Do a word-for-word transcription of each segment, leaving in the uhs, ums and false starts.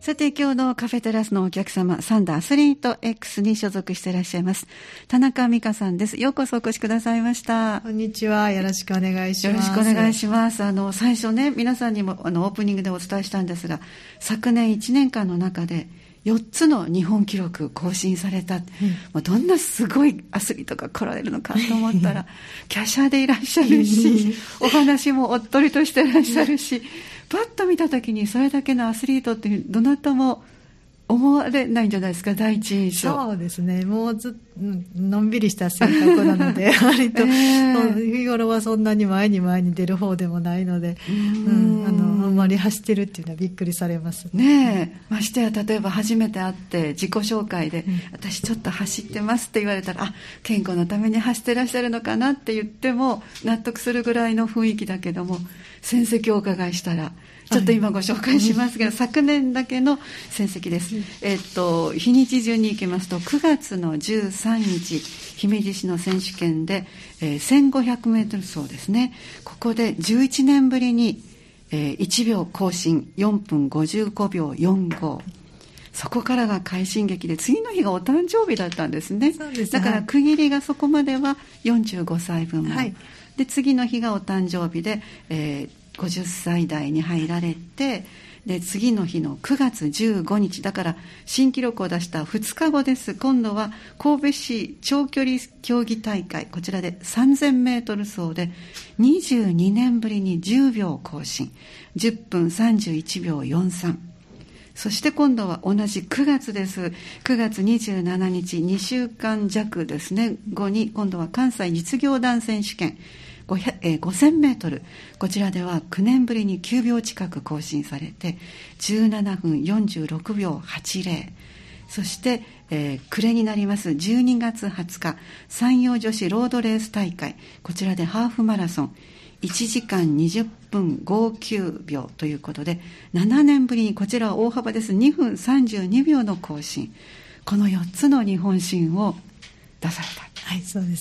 さて今日のカフェテラスのお客様、サンダーアスリート X に所属していらっしゃいます田中美香さんです。ようこそお越しくださいました。 こんにちは、よろしくお願いします。 よろしくお願いします。あの最初ね、皆さんにもあのオープニングでお伝えしたんですが、昨年いちねんかんの中でよっつの日本記録更新された、うん、もうどんなすごいアスリートが来られるのかと思ったら華奢でいらっしゃるしお話もおっとりとしていらっしゃるしパッと見た時にそれだけのアスリートっていうどなたも思われないんじゃないですか、第一印象。 そうですね、もうずのんびりした性格なので割と、えー、日頃はそんなに前に前に出る方でもないので、うん、あのあんまり走ってるっていうのはびっくりされますね。え、ましてや例えば初めて会って自己紹介で、うん、私ちょっと走ってますって言われたら、あ、健康のために走ってらっしゃるのかなって言っても納得するぐらいの雰囲気だけども、戦績をお伺いしたらちょっと今ご紹介しますけど、はい、昨年だけの戦績です、うん、えっと日にち順に行きますとくがつのじゅうさんにち姫路市の選手権で、えー、せんごひゃくメートル走ですね。ここでじゅういちねんぶりに、えー、いちびょう更新よんぷんごじゅうごびょうよんじゅうご、そこからが快進撃で次の日がお誕生日だったんですね。 そうです、 だから区切りがそこまではよんじゅうごさいぶんも、はい、で次の日がお誕生日で、えーごじゅっさい代に入られて、で次の日のくがつじゅうごにちだから新記録を出したふつかごです。今度は神戸市長距離競技大会、こちらでさんぜんメートル走でにじゅうにねんぶりにじゅうびょう更新じゅっぷんさんじゅういちびょうよんじゅうさん。そして今度は同じくがつです。くがつにじゅうしちにちにしゅうかんじゃくですね後に今度は関西実業団選手権ごせんメートル、こちらではきゅうねんぶりにきゅうびょう近く更新されてじゅうななふんよんじゅうろくびょうはちじゅう。そして、えー、暮れになりますじゅうにがつはつか山陽女子ロードレース大会、こちらでハーフマラソンいちじかんにじゅっぷんごじゅうきゅうびょうということでななねんぶりにこちらは大幅です。にふんさんじゅうにびょうの更新、このよっつの日本新を出された。 はい、そうです。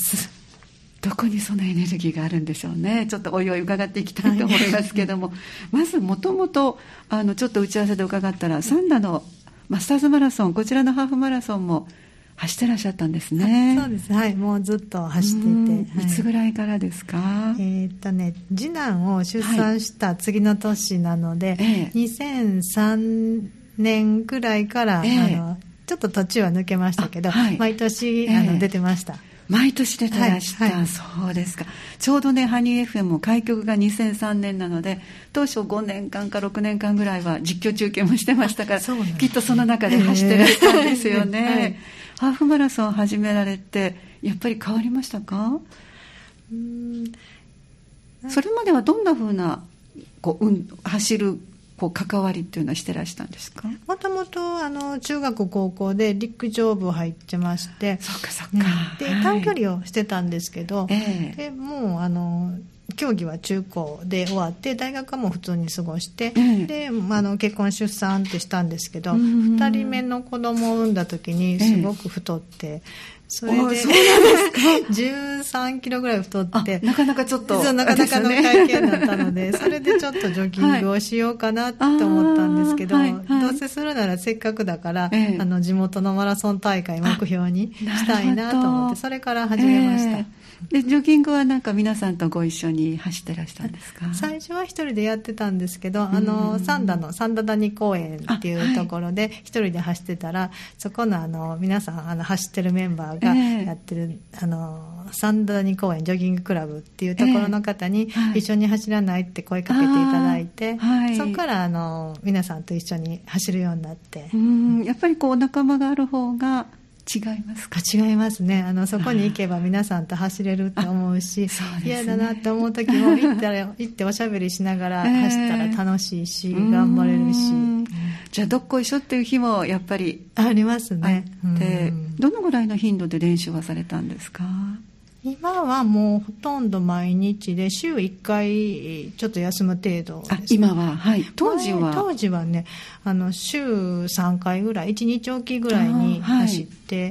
どこにそのエネルギーがあるんでしょうね。ちょっとおいおい伺っていきたいと思いますけども、はい、まずもともとあのちょっと打ち合わせで伺ったらサンダのマスターズマラソン、こちらのハーフマラソンも走ってらっしゃったんですね。 そうです、はい、もうずっと走ってて、はい、 いつぐらいからですか？ えーっとね、次男を出産した次の年なので、はい、にせんさんねんぐらいから、えー、あのちょっと途中は抜けましたけど、はい、毎年、えー、あの出てました。 毎年出てらした、はいはい、そうですか。ちょうどねハニー エフエム も開局がにせんさんねんなので当初ごねんかんかろくねんかんぐらいは実況中継もしてましたから、きっとその中で走ってらしたんですよね、はい、ハーフマラソンを始められてやっぱり変わりましたか？うーん、それまではどんな風なこう、うん、走るこう関わりっていうのはしてらしたんですか？ もともとあの中学高校で陸上部入ってまして、 そうかそうか、 うん、で短距離をしてたんですけど、 はい、 でもうあの競技は中高で終わって大学はもう普通に過ごして、えー、であの結婚出産ってしたんですけど、ふたりめの子供を産んだ時にすごく太って、えーそれでそうなんですかじゅうさんキロぐらい太ってなかなかちょっとそうなかなかの体型だったので、それでちょっとジョギングをしようかなって思ったんですけど、はいはい、どうせするならせっかくだから、えー、あの地元のマラソン大会目標にしたいなと思ってそれから始めました、えーでジョギングはなんか皆さんとご一緒に走ってらしたんですか？ 最初は一人でやってたんですけど、あの三田の三田谷公園っていうところで一人で走ってたら、はい、そこのあの皆さんあの走ってるメンバーがやってる、えー、あの三田谷公園ジョギングクラブっていうところの方に、えーはい、一緒に走らないって声かけていただいて、はい、そこからあの皆さんと一緒に走るようになって、 うん、やっぱりこう仲間がある方が違いますか？ 違いますね。あのそこに行けば皆さんと走れると思うし、嫌、ね、だなって思う時も行ったら行っておしゃべりしながら走ったら楽しいし、えー、頑張れるし、 じゃあどっこいしょっていう日もやっぱりありますね。 でどのぐらいの頻度で練習はされたんですか？ 今はもうほとんど毎日で週いっかいちょっと休む程度です、ね、 あ今は、はい、当時は当時はねあの週さんかいぐらいいちにちおきぐらいに走って、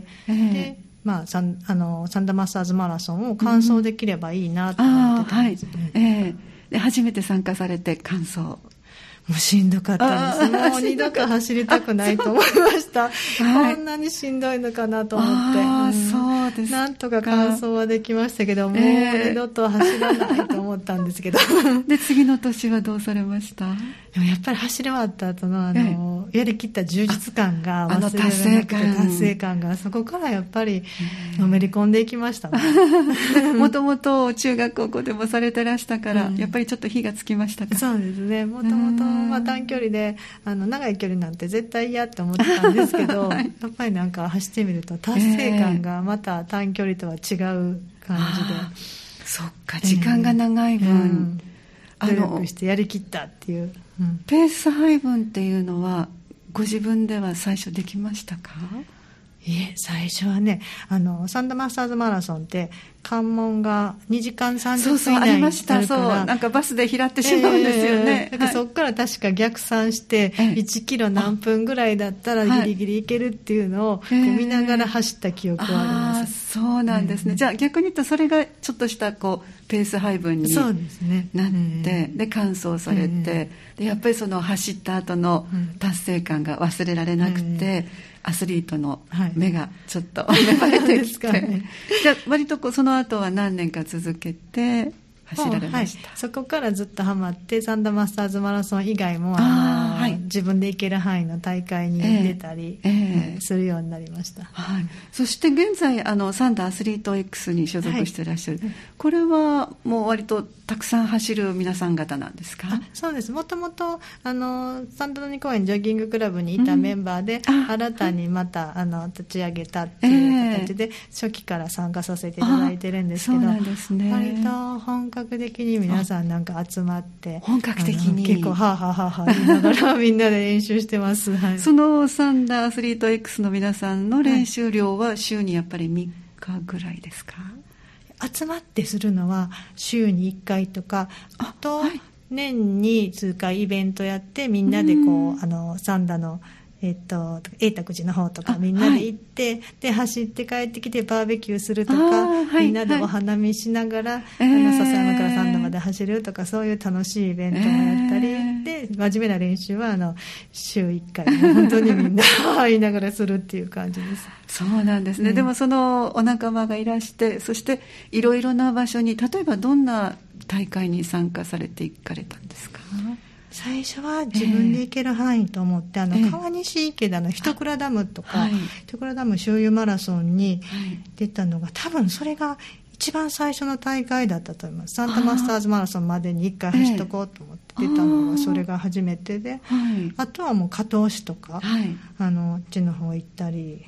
はい、で、えーまあ、サンあのサンダマスターズマラソンを完走できればいいなと思ってたんです、ね、 うんあはいえー、で初めて参加されて完走もうしんどかったです。もう二度と走りたくないと思いました。はい、こんなにしんどいのかなと思って。 あ、 うん、 そうですか。 なんとか完走はできましたけど、もう二度と走らないと思ったんですけど。 で、次の年はどうされました？ でもやっぱり走り終わった後の、あの、やりきった充実感が忘れられなくて、達成感。 達成感が、そこからやっぱりのめり込んでいきましたね。 もともと中学高校でもされてらしたから、うん、やっぱりちょっと火がつきましたか？ そうですね。もともと、まあ、短距離で、あの、長い距離なんて絶対嫌って思ってたんですけど、はい、やっぱりなんか走ってみると達成感がまた短距離とは違う感じで。えー、 そっか、時間が長い分、うんうん、努力してやりきったっていう。 うん、ペース配分っていうのはご自分では最初できましたか？ いえ、最初はね、あのサンダマスターズマラソンって関門がにじかんさんじゅっぷん以内になるから、そうそうありました。そう、なんかバスで拾ってしまうんですよね、 えー、だからそこから確か逆算して、はい、いちキロ何分ぐらいだったらギリギリいけるっていうのをこう見ながら走った記憶はあります。 あ、そうなんですね、えー、じゃあ逆に言うとそれがちょっとしたこうペース配分になって、ね、で, で完走されて、えー、でやっぱりその走った後の達成感が忘れられなくて、えーアスリートの目がちょっと芽生えてきて、はい、ね、じゃあ割とこうその後は何年か続けて走られました？ はい、そこからずっとハマってサンダマスターズマラソン以外もあの、はい、自分で行ける範囲の大会に出たり、えーえー、するようになりました、 はい、そして現在あのサンダアスリート X に所属していらっしゃる、はい、これはもう割とたくさん走る皆さん方なんですか？ あ、そうです。もともとあのサンダ谷公園ジョギングクラブにいたメンバーで、うん、新たにまたあの立ち上げたっていう形で、えー、初期から参加させていただいてるんですけど、そうなんですね、割と本格的に皆さんなんか集まって本格的に結構ハーハーハーハー言いながらみんなで練習してます、はい、 そのサンダーアスリート X の皆さんの練習量は週にやっぱりみっかぐらいですか？ 集まってするのは週にいっかいとか、あと、はい、年に数回イベントやってみんなでこうあのサンダのえっと永卓寺の方とかみんなで行って、はい、で走って帰ってきてバーベキューするとか、はい、みんなでお花見しながら、はい、あの笹山からサンダまで走るとか、そういう楽しいイベントもやったり、えー、で真面目な練習はあの週いっかい本当にみんな言いながらするっていう感じです。 そうなんですね、うん、でもそのお仲間がいらして、そしていろいろな場所に、例えばどんな大会に参加されていかれたんですか？ 最初は自分で行ける範囲と思って、えー、あの川西池田の一倉ダムとか、はい、一倉ダム周遊マラソンに出たのが、はい、多分それが一番最初の大会だったと思います。サンタマスターズマラソンまでにいっかい走っとこうと思って出たのがそれが初めてで、あ, はい、あとはもう加東市とか、はい、あのあっちの方行ったり。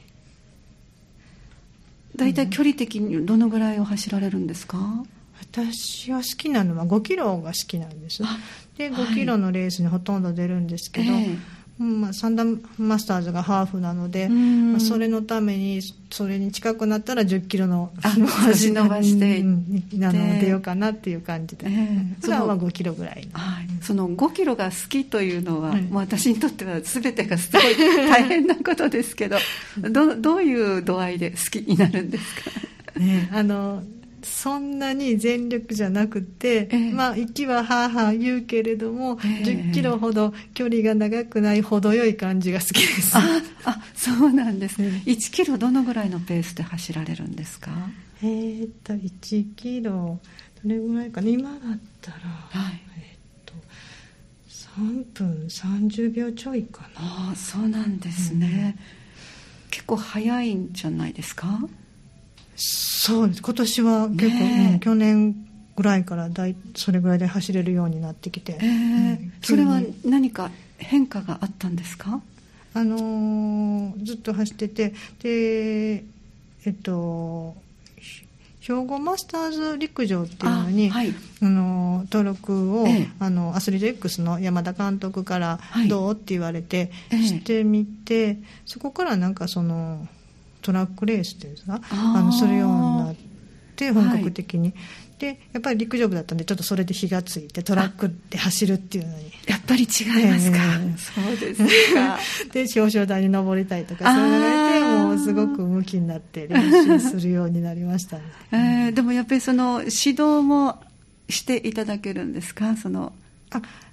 だいたい距離的にどのぐらいを走られるんですか？ 私は好きなのはごキロが好きなんです。でごキロのレースにほとんど出るんですけど、はい、うんまあ、サンダマスターズがハーフなので、まあ、それのためにそれに近くなったらじゅっキロの足伸ばしていってなの出ようかなっていう感じで、えー、普段はごキロぐらい、 はい、そのごキロが好きというのは、はい、もう私にとっては全てがすごい大変なことですけどど, どういう度合いで好きになるんですか？ ね、あのそんなに全力じゃなくて、えー、まあ息ははーはー言うけれども、えー、じゅっキロほど距離が長くない程よい感じが好きです。 ああ、そうなんですね。いちキロどのぐらいのペースで走られるんですか？ えー、っといちキロどれぐらいかな、今だったら、はい、えー、っとさんぷんさんじゅうびょうちょいかな。 ああ、そうなんですね、うん、結構早いんじゃないですか？ そうです。今年は結構、ね、うん、去年ぐらいからだいそれぐらいで走れるようになってきて、えーうん、 それは何か変化があったんですか？ あのー、ずっと走ってて、でえっと兵庫マスターズ陸上っていうのにあ、はい、あの登録を、ええ、あのアスリート X の山田監督からどうって言われて、はい、してみて、ええ、そこからなんかそのトラックレースっていうんですか、ああのするようになって本格的に、はい、でやっぱり陸上部だったんでちょっとそれで火がついてトラックで走るっていうのにやっぱり違いますか？えー、そうですかで表彰台に登りたいとかそういうのがいて、もうすごく向きになって練習するようになりましたね、 えー、でもやっぱりその指導もしていただけるんですか？そのあ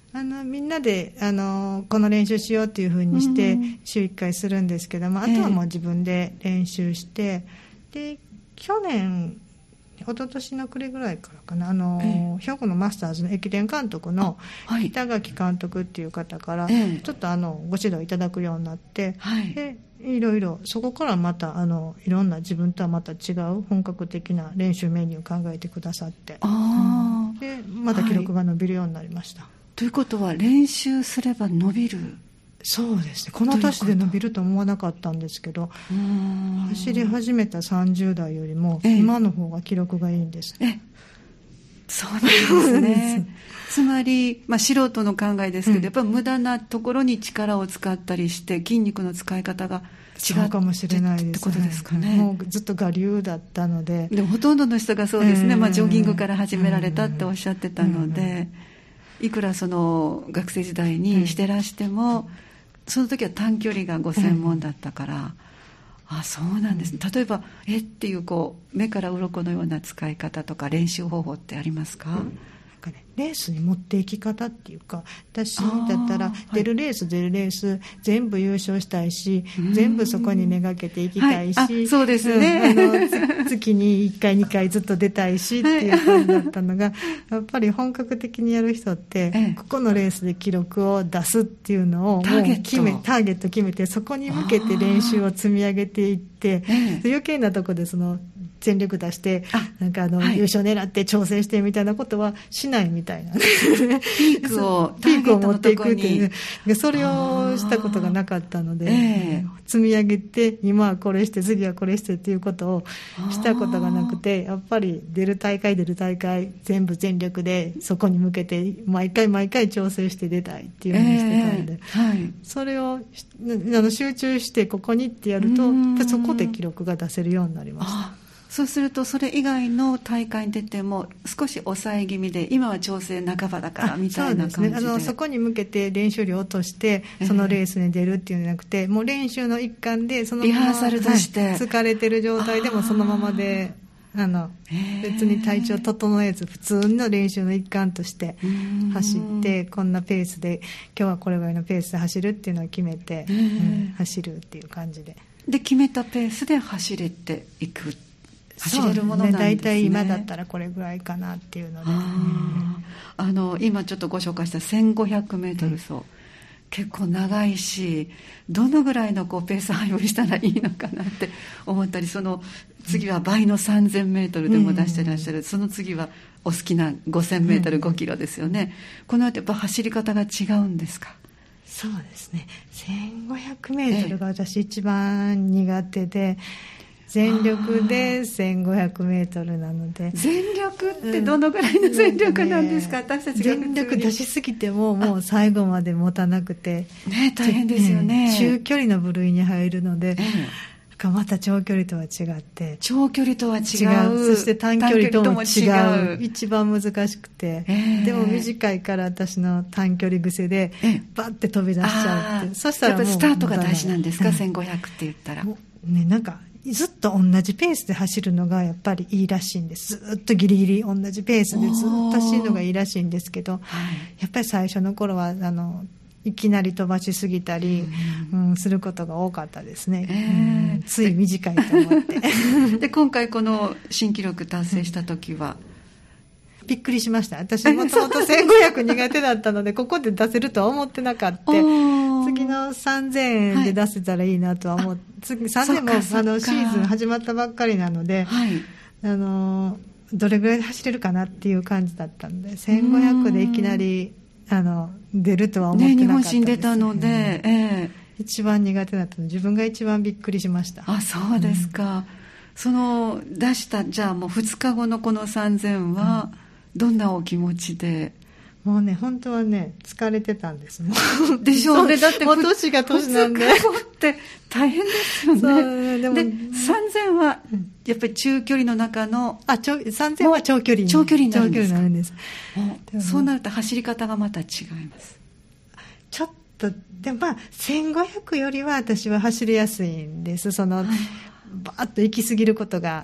あのみんなであのこの練習しようっていう風にして週いっかいするんですけども、あとはもう自分で練習して、で去年一昨年の暮れぐらいからかな、あの、ええ、兵庫のマスターズの駅伝監督の北垣監督っていう方からちょっとあのご指導いただくようになって、はい、でいろいろそこからまたあのいろんな自分とはまた違う本格的な練習メニューを考えてくださって、あ、うん、でまた記録が伸びるようになりました、はい。ということは練習すれば伸びる。 そうですね、この年で伸びると思わなかったんですけど、うーん、走り始めたさんじゅう代よりも今の方が記録がいいんです。 ええ、そうなんですねつまり、まあ、素人の考えですけど、うん、やっぱり無駄なところに力を使ったりして筋肉の使い方が違うかもしれないです、ってことですかね。 もうずっと我流だったので。 でもほとんどの人がそうですね、えーまあ、ジョギングから始められたっておっしゃってたので、うんうん、いくらその学生時代にしてらしても、うん、その時は短距離がご専門だったから、うん、あ、そうなんですね。例えばえっていうこう目から鱗のような使い方とか練習方法ってありますか？うん、 レースに持っていき方っていうか、私だったら出るレース出るレース全部優勝したいし、全部そこにめがけていきたいし、はい、 そうですね、 うん、あの月にいっかいにかいずっと出たいしっていう感じだったのが、やっぱり本格的にやる人って、ええ、ここのレースで記録を出すっていうのをもう決めターゲット決めて、そこに向けて練習を積み上げていって、ええ、余計なところでその全力出してなんかあの、はい、優勝狙って挑戦してみたいなことはしないみたいなピークをピークを持っていくっていう、それをしたことがなかったので、えー、積み上げて今はこれして次はこれしてっていうことをしたことがなくて、やっぱり出る大会出る大会全部全力でそこに向けて毎回毎回調整して出たいっていうふうにしてたんで、えーはい、それをあの集中してここにってやるとそこで記録が出せるようになりました。 そうするとそれ以外の大会に出ても少し抑え気味で今は調整半ばだからみたいな感じで、そうですね、あのそこに向けて練習量を落としてそのレースに出るっていうんじゃなくて、えー、もう練習の一環でそのままリハーサルとして、はい、 疲れてる状態でもそのままであの、えー、別に体調整えず普通の練習の一環として走ってこんなペースで今日はこれぐらいのペースで走るっていうのを決めて、えーうん、走るっていう感じでで決めたペースで走れていく、走れるものなんですね。 大体今だったらこれぐらいかなっていうので、 ああの今ちょっとご紹介したせんごひゃくメートル走、うん、結構長いしどのぐらいのこうペース配分したらいいのかなって思ったり、その次は倍のさんぜんメートルでも出してらっしゃる、うん、その次はお好きなごせんメートルごキロですよね、うん、この後やっぱ走り方が違うんですか？ そうですね、せんごひゃくメートルが私一番苦手で、全力でせんごひゃくメートルなので。 全力ってどのぐらいの全力なんですか？うん、私たちが全力出しすぎてももう最後まで持たなくて、 ね、大変ですよね。 中距離の部類に入るので、ええ、また長距離とは違って長距離とは違う、 違う、そして短距離とも違う、違う一番難しくて、えー、でも短いから私の短距離癖でバッて飛び出しちゃうって、そしたらもうやっぱスタートが大事なんですか？うん、せんごひゃくって言ったらね、なんかずっと同じペースで走るのがやっぱりいいらしいんです。ずっとギリギリ同じペースでずっと走るのがいいらしいんですけど、やっぱり最初の頃はあのいきなり飛ばしすぎたり、うんうん、することが多かったですね、えーうん、つい短いと思ってで今回この新記録達成した時は、 うん、びっくりしました。私もともとせんごひゃく苦手だったのでここで出せるとは思ってなかった。次のさんぜんえんで出せたらいいなとは思って、はい、次さんぜんえんもあのシーズン始まったばっかりなので、はい、あのどれぐらいで走れるかなっていう感じだったので、せんごひゃくでいきなりあの出るとは思ってなかったです、ね。 日本新出たので、ええ、 一番苦手だったので自分が一番びっくりしました。 あ、そうですか、うん、その出したじゃあもうふつかごのこのさんぜんはどんなお気持ちで？ もうね本当はね疲れてたんですでしょうね。だってもう年が年なんでふつかごって大変ですよね。そうでもでさんぜんはやっぱり中距離の中の、 あちょさんぜんは長距離に長距離になるんですか？ 長距離になるんです。 そうなると走り方がまた違います。 ちょっとでもまあせんごひゃくよりは私は走りやすいんです。その、はい、バーッと行き過ぎることが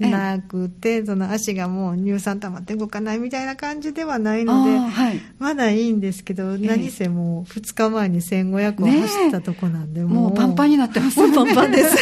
なくて、ええ、その足がもう乳酸溜まって動かないみたいな感じではないので、はい、まだいいんですけど、ええ、何せもうふつかまえにせんごひゃくを走ったとこなんで、 ね、 もうもうパンパンになってますね。 もうパンパンです、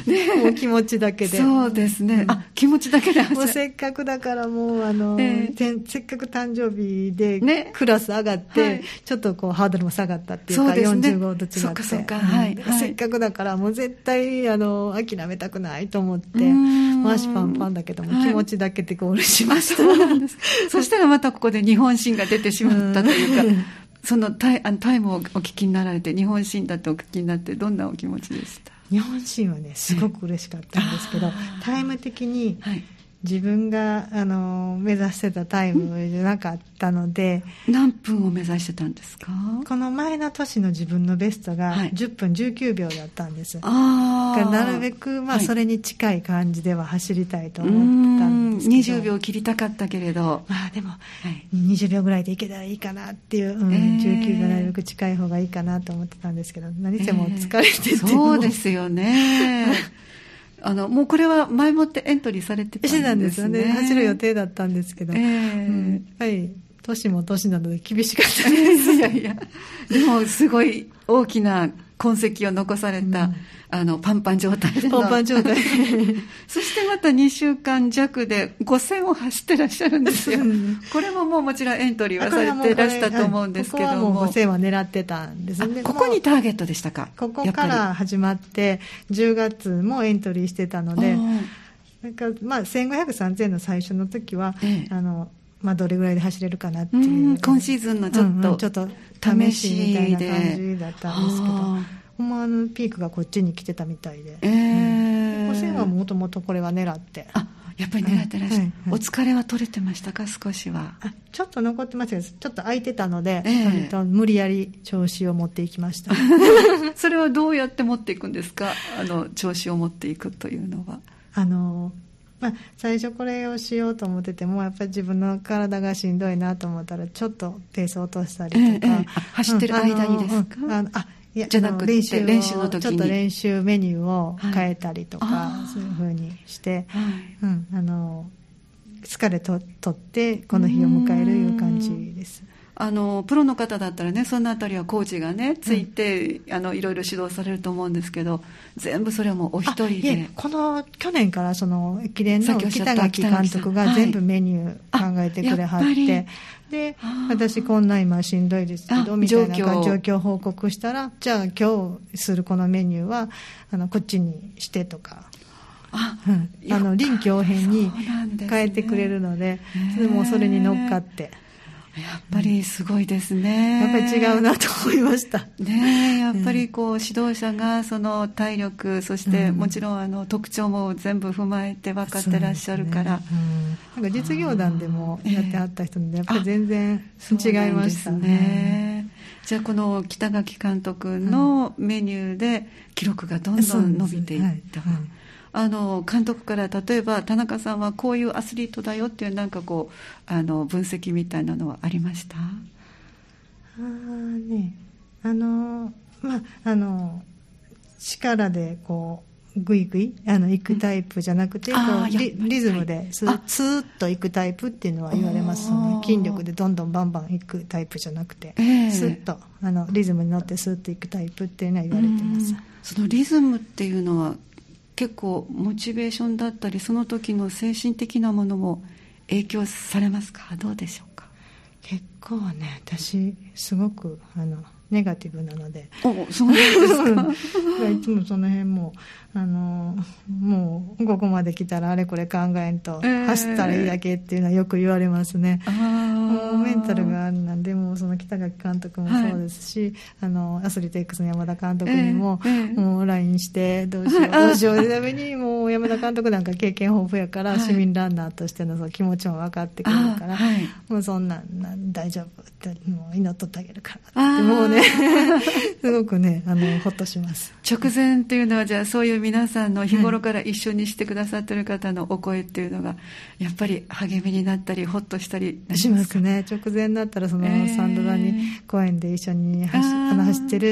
ね、もう気持ちだけで。 そうですね、うん、あ、気持ちだけで走る。 もうせっかくだからもうあの、ええ、せっかく誕生日でクラス上がって、ね、はい、ちょっとこうハードルも下がったっていうか、 そうですね、 よんじゅうごと違って、 そうかそうか、はいはい、 せっかくだからもう絶対あの諦めたくないと思って、足パンパンだけども気持ちだけでゴールしました、はい、そうなんです。 そしたらまたここで日本新が出てしまったというか、そのタイ、あのタイムをお聞きになられて、日本新だってお聞きになってどんなお気持ちでした？ 日本新はねすごく嬉しかったんですけど、タイム的に、はい、自分があの目指してたタイムじゃなかったので。 何分を目指してたんですか？ この前の年の自分のベストがじゅっぷんじゅうきゅうびょうだったんです、はい、あなるべく、まあ、それに近い感じでは走りたいと思ってたんですけど、 にじゅうびょう切りたかったけれど、 まあ、でも、はい、にじゅうびょうぐらいでいけたらいいかなっていう、うんえー、じゅうきゅうびょうなるべく近い方がいいかなと思ってたんですけど、何せも疲れてて、えー、 そうですよねあのもうこれは前もってエントリーされてたんですね。 してたんですよね。走る予定だったんですけど、えーうん、はい年も年なので厳しかったです。 いやいや、でもすごい大きな痕跡を残された、うん、あのパンパン状態でのパンパン状態そしてまたにしゅうかんじゃくでごせんを走ってらっしゃるんですよ。これももうもちろんエントリーはされてらしたと思うんですけども、ここはもうごせんは狙ってたんですね。 ここにターゲットでしたか？ ここから始まってじゅうがつもエントリーしてたので、なんかまあせんごひゃく、さんぜんの最初の時は、ええ、あのまあ、どれぐらいで走れるかなっていう、うん、 今シーズンのちょっと、うんうん、 ちょっと試しみたいな感じだったんですけど、ほんまあのピークがこっちに来てたみたいで、えーうん、ごせんはもともとこれは狙って、 あやっぱり狙ってらっしゃる、はいはい、お疲れは取れてましたか？少しはあちょっと残ってましたけど、ちょっと空いてたので、えー、無理やり調子を持っていきましたそれはどうやって持っていくんですか？あの調子を持っていくというのは。 あのまあ、最初これをしようと思っててもやっぱり自分の体がしんどいなと思ったらちょっとペースを落としたりとか、えええ、 走ってる間にですか？ うん、あのあいやじゃなくて練習練習の時にちょっと練習メニューを変えたりとか、はい、そういう風にして、はいうん、あの疲れと取ってこの日を迎えるいう感じです。 あのプロの方だったらね、そのあたりはコーチがねついて、うん、あのいろいろ指導されると思うんですけど、全部それはもうお一人で。 この去年からその駅伝の北垣監督が全部メニュー考えてくれはって、はい、で私こんな今しんどいですけどみたいな状況報告したら、じゃあ今日するこのメニューはあのこっちにしてとか。あうん、あの臨機応変に変えてくれるので、それもそれに乗っかってやっぱりすごいですね、 やっぱり違うなと思いましたね。やっぱりこう指導者がその体力、そしてもちろんあの特徴も全部踏まえて分かってらっしゃるから、ねうん、なんか実業団でもやってはった人でやっぱり全然違いましたね。 じゃあこの北垣監督のメニューで記録がどんどん伸びていった、うんはいあの監督から例えば田中さんはこういうアスリートだよっていうなんかこうあの分析みたいなのはありました？ あねあのまああの力でこうグイグイあの行くタイプじゃなくて、うん、こう リ, リズムでスーッと行くタイプっていうのは言われますね。筋力でどんどんバンバン行くタイプじゃなくて、えー、スッとあのリズムに乗ってスーッと行くタイプっていうのは言われてます。 そのリズムっていうのは結構モチベーションだったりその時の精神的なものも影響されますか？どうでしょうか？ 結構ね私すごくあのネガティブなので、 おそうですかいつもその辺もあのもうここまで来たらあれこれ考えんと、えー、走ったらいいだけっていうのはよく言われますね。あもうメンタルがあるなんで、もうその北垣監督もそうですし、はい、あのアスリート X の山田監督にも、えーえー、もう ライン してどうしようどうしようためにもう山田監督なんか経験豊富やから、はい、市民ランナーとしてのその気持ちも分かってくるから、はい、もうそんなんなん大丈夫ってもう祈っとってあげるからってもうねすごくねあのほっとします。 直前っていうのはじゃあそういう皆さんの日頃から一緒にしてくださってる方のお声っていうのがやっぱり励みになったりほっとしたりしますね。直前になったらそのサンドラに公園で一緒に走、あの走ってる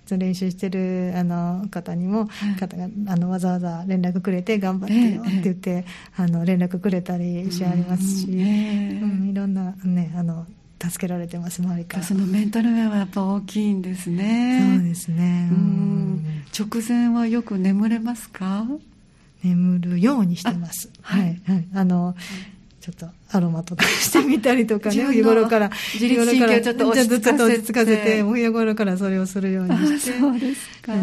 練習してるあの方にも、はい、方があのわざわざ連絡くれて頑張ってよって言って、えー、あの連絡くれたりしありますし、うん、えーうん、いろんなねあの助けられてます、周りから。 そのメンタル面はやっぱ大きいんですね。 そうですね、うん、 直前はよく眠れますか？ 眠るようにしてます。はい、はい、あの、ちょっとアロマとかしてみたりとかね、日頃から自律神経をちょっと落ち着かせて、 落ち着かせて、日頃からそれをするようにして。 そうですか。うん、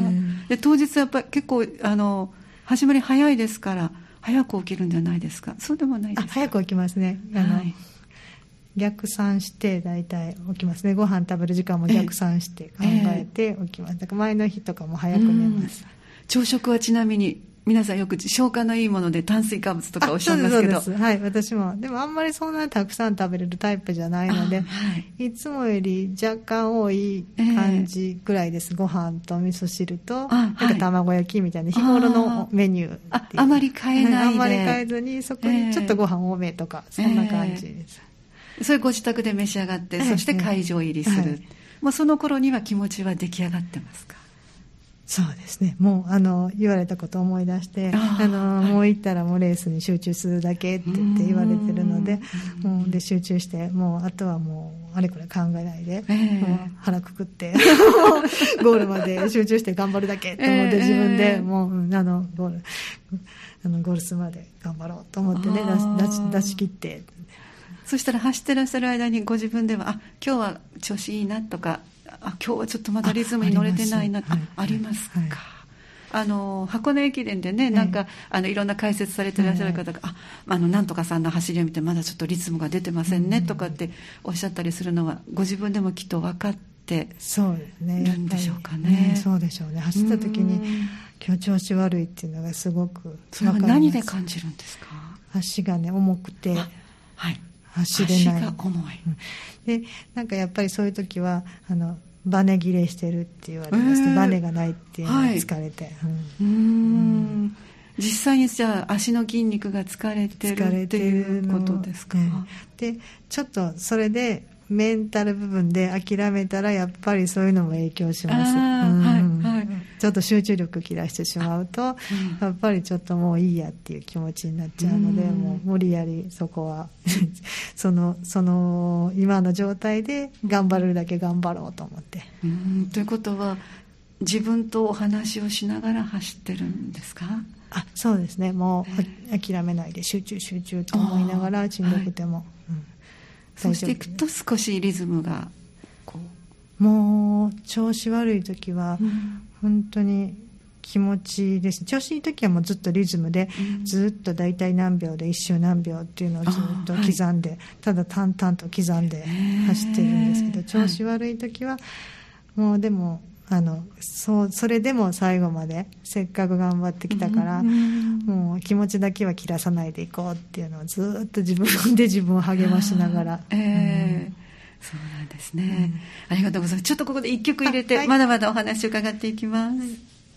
で当日やっぱり結構あの始まり早いですから早く起きるんじゃないですか？そうでもないですか？ あ、早く起きますね。あの、はい、逆算して大体起きますね。ご飯食べる時間も逆算して考えて起きます。だから前の日とかも早く寝ます。 朝食はちなみに皆さんよく消化のいいもので炭水化物とかおっしゃいますけど。 そうです、そうです。はい、私も。でもあんまりそんなにたくさん食べれるタイプじゃないので、はい、いつもより若干多い感じぐらいです。えー、ご飯と味噌汁と、なんか卵焼きみたいな日頃のメニューあ。あ、あまり変えないで。 あんまり変えずに、そこにちょっとご飯多めとか、えー、そんな感じです。 えー、それご自宅で召し上がって、そして会場入りする。はい、もうその頃には気持ちは出来上がってますか？ そうですね。もうあの言われたことを思い出して、ああの、はい、もう行ったらもうレースに集中するだけって言って言われてるので、もうで集中してもうあとはもうあれこれ考えないで、えー、もう腹くくってゴールまで集中して頑張るだけと思って、自分でもう、えー、あのゴールあのゴール数まで頑張ろうと思ってね、出し、出し切って。 そしたら走ってらっしゃる間にご自分ではあ今日は調子いいなとか、あ今日はちょっとまだリズムに乗れてないな あ, あ, ありますか、はい、あの箱根駅伝でね、なんか、はい、あのいろんな解説されていらっしゃる方が、はい、ああのなんとかさんの走りを見てまだちょっとリズムが出てませんね、うん、とかっておっしゃったりするのはご自分でもきっと分かってそうですね、 るんでしょうか ね, ねそうでしょうね。走った時に今日調子悪いっていうのがすごく分かります。 それは何で感じるんですか？ 足がね重くて、 はい、 走れない。 足が重い、 うん、でなんかやっぱりそういう時はあのバネ切れしてるって言われまして、えー、バネがないっていうのが疲れて、はい、うん、 うーん実際にじゃあ足の筋肉が疲れてるっていうことですか？ でちょっとそれでメンタル部分で諦めたらやっぱりそういうのも影響します、うんはいはい、ちょっと集中力切らしてしまうと、うん、やっぱりちょっともういいやっていう気持ちになっちゃうので、うん、もう無理やりそこはそのその今の状態で頑張れるだけ頑張ろうと思って。 うんということは自分とお話をしながら走ってるんですか？ あそうですね、もう諦めないで集中集中と思いながらしんどくても、はいうん、 そうしていくと少しリズムがこうもう調子悪い時は本当に気持ちいいです、うん、調子いい時はもうずっとリズムで、うん、ずっと大体何秒で一周何秒っていうのをずっと刻んで、はい、ただ淡々と刻んで走ってるんですけど、調子悪い時はもうでもあの そ, それでも最後までせっかく頑張ってきたから、うん、もう気持ちだけは切らさないでいこうっていうのをずっと自分で自分を励ましながら、 えーうん、そうなんですね、うん、ありがとうございます。ちょっとここでいっきょく入れて、はい、まだまだお話を伺っていきます、はい、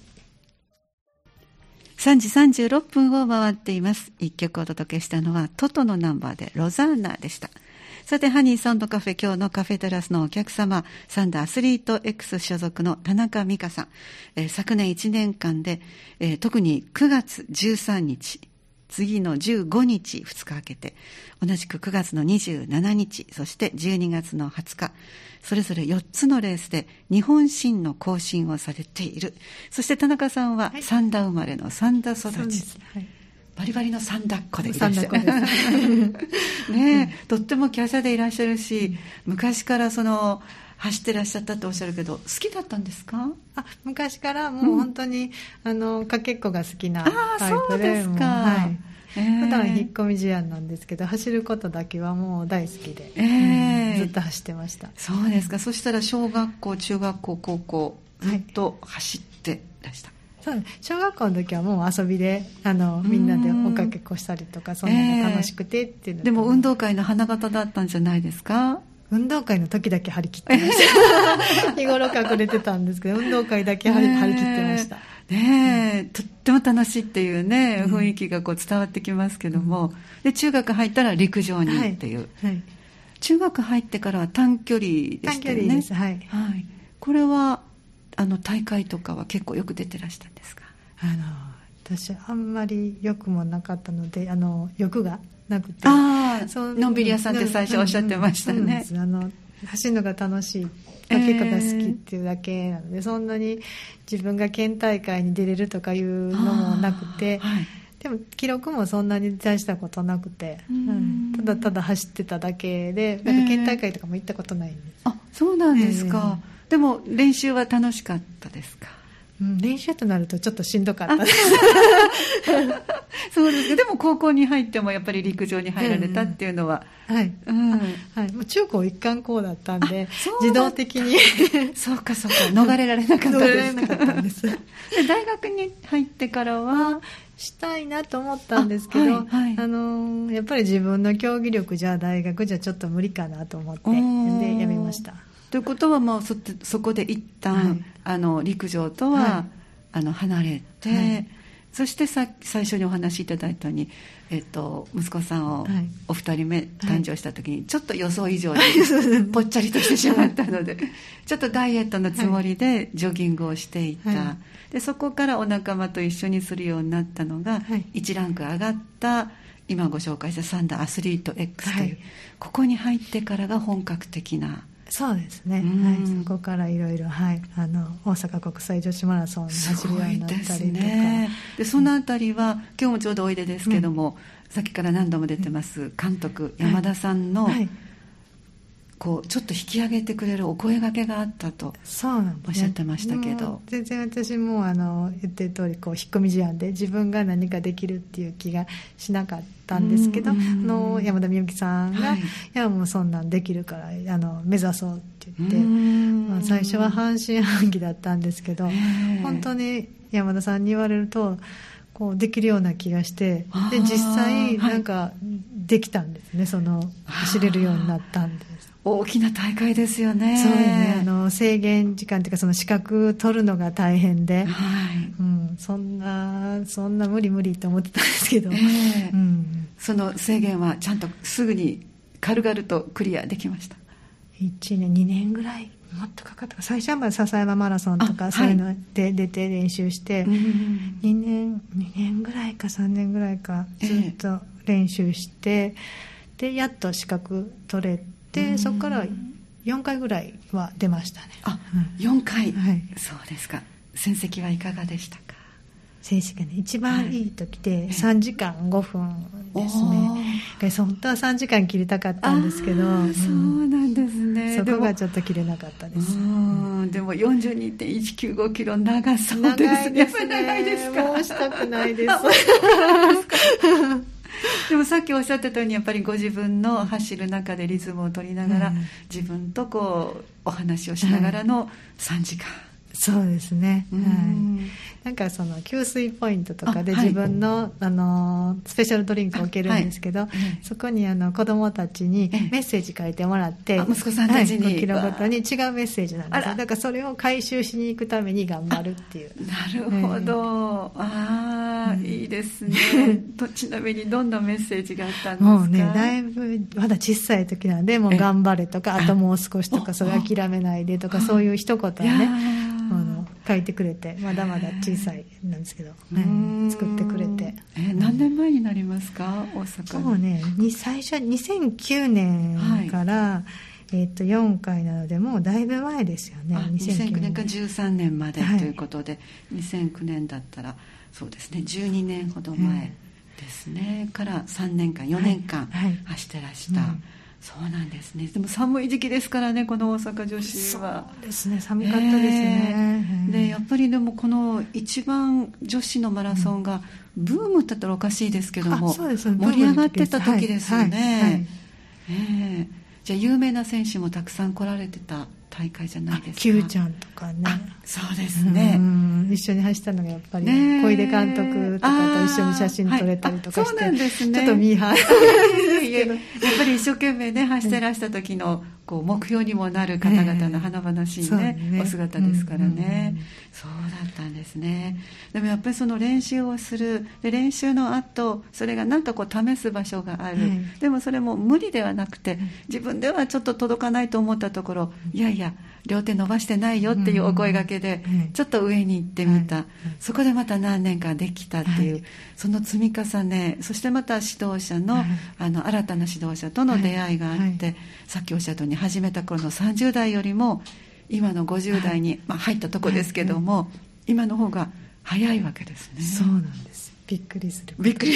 さんじさんじゅうろっぷんを回っています。いっきょくお届けしたのはトトのナンバーでロザーナでした。さてハニーサンドカフェ、今日のカフェテラスのお客様、サンダーアスリート X 所属の田中美香さん、えー、昨年いちねんかんで、えー、特にくがつじゅうさんにち、次のじゅうごにちふつか空けて、同じくくがつのにじゅうしちにち、そしてじゅうにがつのはつか、それぞれよっつのレースで日本新の更新をされている。そして田中さんは三田生まれの三田育ち、はい、バリバリの三田っ子でいらっしゃるねえ、とっても華奢でいらっしゃるし、昔からその走ってらっしゃったっておっしゃるけど、好きだったんですか？ あ、昔からもう本当に、うん、あのかけっこが好きなタイプで、 そうですか、 はいえー、普段引っ込み思案なんですけど、走ることだけはもう大好きで、 えーうん、ずっと走ってました。 そうですか。そしたら小学校、中学校、高校ずっと走ってらした、はい。 そう小学校の時はもう遊びであのみんなでおかけっこしたりとか、そんなの楽しくてっていうの、 えー、でも運動会の花形だったんじゃないですか？ 運動会の時だけ張り切ってました日頃隠れてたんですけど、運動会だけ張り、えー、張り切ってましたねえ、うん、とっても楽しいっていうね、うん、雰囲気がこう伝わってきますけども、うん、で中学入ったら陸上にっていう、はいはい、中学入ってからは短距離でしたよね。 短距離です、はい、 はい、これはあの大会とかは結構よく出てらしたんですか？ あの私あんまり欲もなかったので、あの欲がなくて、 ああ、のんびり屋さんって最初おっしゃってましたね。 うんうんうん、そうなんです。あの走るのが楽しいだけが好きっていうだけなので、えー、そんなに自分が県大会に出れるとかいうのもなくて、はい、でも記録もそんなに大したことなくて、うん、ただただ走ってただけで、なんか県大会とかも行ったことないんです。 えー、あ、そうなんですか。えー、でも練習は楽しかったですか？ うん、練習となるとちょっとしんどかったですそうですけど、でも高校に入ってもやっぱり陸上に入られたっていうのは、 うん、はい、うん、はい、もう中高一貫校だったんで自動的にそうかそうか、逃れられなかったですか？逃れられなかったんですで大学に入ってからはしたいなと思ったんですけど、あ、はいはい、あのやっぱり自分の競技力じゃ大学じゃちょっと無理かなと思ってでやめました。 ということはもう そ, そこで一旦、はい、あの陸上とは、はい、あの離れて、はい、そしてさ最初にお話しいただいたように、えっと、息子さんをお二人目誕生した時にちょっと予想以上にぽっちゃりとしてしまったのでちょっとダイエットのつもりでジョギングをしていた、はい、でそこからお仲間と一緒にするようになったのが、はい、いちランク上がった今ご紹介したサンダーアスリート X という、はい、ここに入ってからが本格的な。 そうですね、はい、そこからいろいろ、はい、あの大阪国際女子マラソンに走るようになったりとか。すごいですね。でそのあたりは、うん、今日もちょうどおいでですけども、うん、さっきから何度も出てます監督山田さんの、はいはい、こうちょっと引き上げてくれるお声掛けがあったとおっしゃってましたけど、全然私もあの言ってる通りこう引っ込み思案で自分が何かできるっていう気がしなかったんですけど、うんうん、あの山田美幸さんが、はい、いやもうそんなんできるからあの目指そうって言って、まあ、最初は半信半疑だったんですけど、本当に山田さんに言われるとこうできるような気がして、で実際なんかできたんですね、はい、その走れるようになったんです。 大きな大会ですよね。 そうね、あの制限時間というかその資格取るのが大変で、はい、うん、そんなそんな無理無理と思ってたんですけど、えーうん、その制限はちゃんとすぐに軽々とクリアできました？ いちねんにねんぐらいもっとかかったか。最初はまあ笹山マラソンとかそういうので出て練習して、はい、にねんにねんぐらいかさんねんぐらいかずっと練習して、えー、でやっと資格取れて、でそこからよんかいぐらいは出ましたね。 あ、うん、よんかい、はい、そうですか。戦績はいかがでしたか？ 成績がね、一番いい時でさんじかんごふんですね。本当はさんじかん切りたかったんですけど、うん、 そうなんですね。 そこがちょっと切れなかったです。 うん、でも よんじゅうにてんいちきゅうごキロ長そうですね。 長いですね。 長いですか？ もうしたくないです。 でもさっきおっしゃってたようにやっぱりご自分の走る中でリズムを取りながら、うん、自分とこうお話をしながらのさんじかん、はい、 そうですね、うん、はい、なんかその給水ポイントとかで自分 の,、はい、あのスペシャルドリンクを受けるんですけど、はい、そこにあの子どもたちにメッセージ書いてもらって、 息子さんたちに、 はい、ごキロごとに違うメッセージなんですよ。だからそれを回収しに行くために頑張るっていう。 なるほど、えー、ああ、うん、いいですね。とちなみにどんなメッセージがあったんですか？ もうね、だいぶまだ小さい時なんで、もう頑張れとか、あともう少しとか、それ諦めないでとか、そういう一言をね、あの書いてくれて、まだまだ小さいなんですけど、ね、作ってくれて。 えー、何年前になりますか？大阪に。 そうね、最初はにせんきゅうねんから、はい、えー、とよんかいなのでもうだいぶ前ですよね。 にせんきゅうねんからじゅうさんねんまでということで、はい、にせんきゅうねんだったらそうですね、じゅうにねんほど前ですね、うん、からさんねんかんよねんかん走ってらした、はいはい、うん、そうなんですね。でも寒い時期ですからね、この大阪女子は。 そうですね、寒かったですね、 えー、でやっぱりでもこの一番女子のマラソンがブームって言ったらおかしいですけども、 そうですね、 盛り上がってた時ですよね、はいはいはい、えー、じゃあ有名な選手もたくさん来られてた大会じゃないですか？ Q ちゃんとかね。 そうですね、 うん、一緒に走ったのがやっぱり、ね、小出監督とかと一緒に写真撮れたりとかして、はい、そうなんですね、ちょっとミーハーやっぱり一生懸命ね走ってらした時のこう目標にもなる方々の華々しいね、えー、ねお姿ですからね、うんうんうん、そうだったんですね。でもやっぱりその練習をする、で練習の後それがなんかこう試す場所がある、はい、でもそれも無理ではなくて、自分ではちょっと届かないと思ったところ、いやいや両手伸ばしてないよっていうお声掛けでちょっと上に行ってみた、そこでまた何年かできたっていう、はい、その積み重ね、そしてまた指導者の、はい、あの新たな指導者との出会いがあって、はいはい、さっきおっしゃったように始めた頃のさんじゅう代よりも今のごじゅう代に、はいまあ、入ったとこですけども、はいはい、今の方が早いわけですね。 そうなんです。びっくりする。 びっくり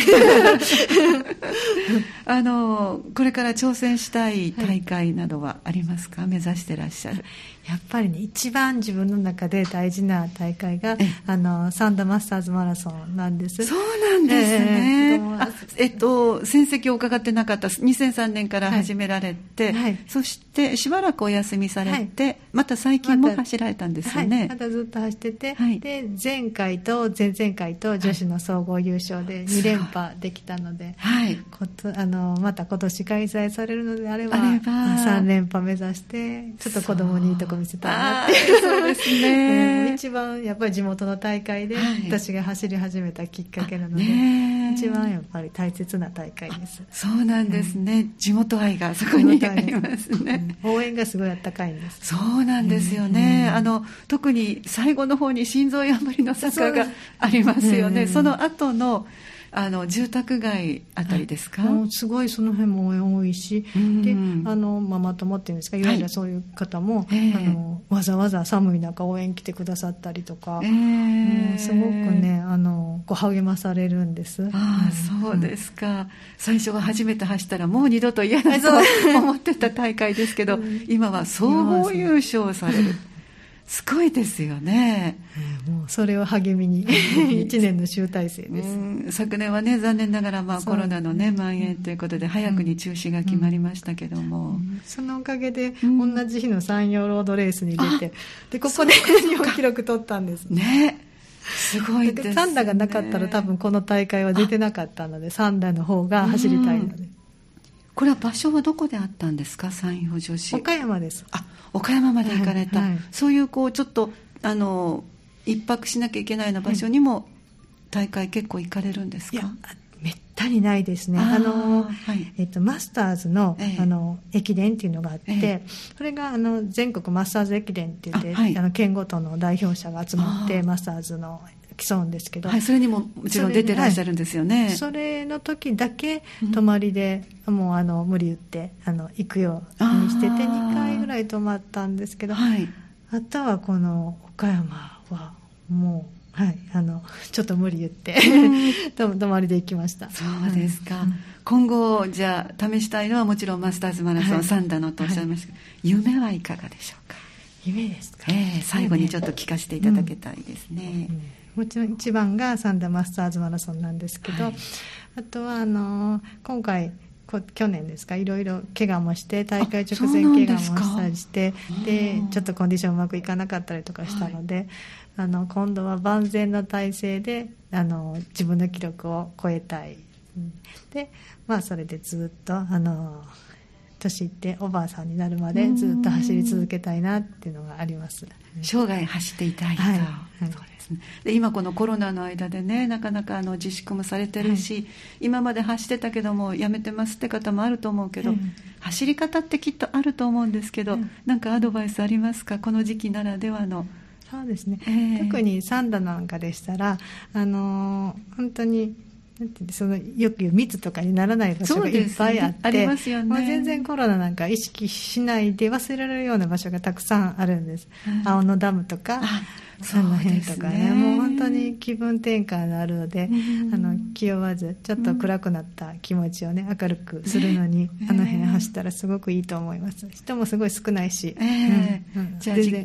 あのこれから挑戦したい大会などはありますか？はい、目指してらっしゃる。 やっぱりね、一番自分の中で大事な大会があの三田マスターズマラソンなんです。 そうなんですね、えー、あえっと戦績を伺ってなかった。にせんさんねんから始められて、はいはい、そしてしばらくお休みされて、はい、また最近も走られたんですよね。 はい、またずっと走ってて、はい、で前回と前々回と女子の総合優勝でに連覇できたので、はい、ことあのまた今年開催されるのであれば、あればさん連覇目指してちょっと子供にいいとこ見せたいなっていう。 そうですね一番やっぱり地元の大会で私が走り始めたきっかけなので、ね、一番やっぱり大切な大会です。 そうなんですね、うん、地元愛がそこにありますね、 うん、応援がすごいあったかいんです。 そうなんですよね、うん、あの特に最後の方に心臓破りの坂がありますよね。 そ, その後のあの住宅街あたりですか？ もうすごいその辺も応援多いし、うん、であのママ友っていうんですか、いわゆるそういう方も、はい、あのわざわざ寒い中応援来てくださったりとか、えーうん、すごくねあのこう励まされるんです。 ああ、そうですか、うん、最初は初めて走ったらもう二度と嫌だと思ってた大会ですけど、うん、今は総合優勝されるすごいですよね、 えー、もうそれを励みにいちねんの集大成です。 うん、昨年はね残念ながら、まあ、コロナの、ね、蔓延ということで早くに中止が決まりましたけども、うんうん、 そのおかげで同じ日の山陽ロードレースに出て、でここで日本記録取ったんですね。すごいですね。 サンダがなかったら多分この大会は出てなかったので、サンダの方が走りたいので、うん、 これは場所はどこであったんですか？山陽女子岡山です。 あ、岡山まで行かれた、はいはい、そういうこうちょっとあの一泊しなきゃいけないような場所にも大会結構行かれるんですか？いや、 めったにないですね。あの、はいえっと、マスターズ の,、ええ、あの駅伝っていうのがあって、え、それがあの全国マスターズ駅伝って言って、あ、はい、あの県ごとの代表者が集まってマスターズの競うんですけど、 はい、それにももちろん出てらっしゃるんですよね。 それ、はい、それの時だけ泊まりで、うん、もうあの無理言ってあの行くようにしててにかいぐらい泊まったんですけど、はい、あとはこの岡山はもう、はい、あのちょっと無理言って泊まりで行きました。 そうですか、うん、今後じゃあ試したいのはもちろんマスターズマラソン、はい、サンダのとおっしゃいましたけど、はい、夢はいかがでしょうか？ 夢ですか、 えー、最後にちょっと聞かせていただきたいですね、 うんうん、もちろん一番がサンダマスターズマラソンなんですけど、はい、あとはあの今回去年ですか、いろいろ怪我もして大会直前怪我もしたりして、でちょっとコンディションうまくいかなかったりとかしたので、はい、あの今度は万全の体制であの自分の記録を超えたいで、まあ、それでずっとあの年いっておばあさんになるまでずっと走り続けたいなっていうのがあります。 生涯走っていたいと、はいはい、そうですね。で今このコロナの間でね、なかなかあの自粛もされてるし、はい、今まで走ってたけどもやめてますって方もあると思うけど、うん、走り方ってきっとあると思うんですけど、うん、なんかアドバイスありますか？この時期ならではの。 そうですね、えー、特にサンダなんかでしたらあのー、本当にそのよく言う密とかにならない場所がいっぱいあって、ね、ありますよね。まあ、全然コロナなんか意識しないで忘れられるような場所がたくさんあるんです、うん、青野ダムとかその辺とか ね, ねもう本当に気分転換があるので、うん、あの気負わずちょっと暗くなった気持ちを、ね、明るくするのに、ね、あの辺走ったらすごくいいと思います。人もすごい少ないし、えーうんうん、 じゃあ全然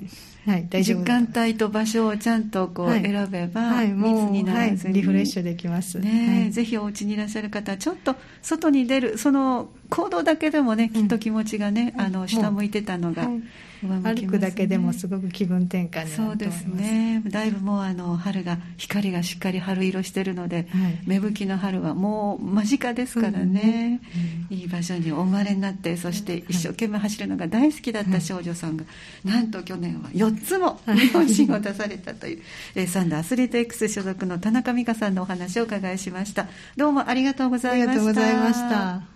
はい、大丈夫。 時間帯と場所をちゃんとこう選べば、 はいはい、 密にならずに、 はい、リフレッシュできます。 ね、 はい、 ぜひお家にいらっしゃる方はちょっと外に出るその行動だけでもね、きっと気持ちがね、うん、あの下向いてたのが、はい上向きますね、歩くだけでもすごく気分転換になると思います。 そうですね。だいぶもうあの春が光がしっかり春色してるので、はい、芽吹きの春はもう間近ですからね、うん、いい場所にお生まれになって、そして一生懸命走るのが大好きだった少女さんが、はい、なんと去年はよっつも日本新を出されたという、はい、サンダーアスリート X 所属の田中美香さんのお話をお伺いしました。どうもありがとうございました。 ありがとうございました。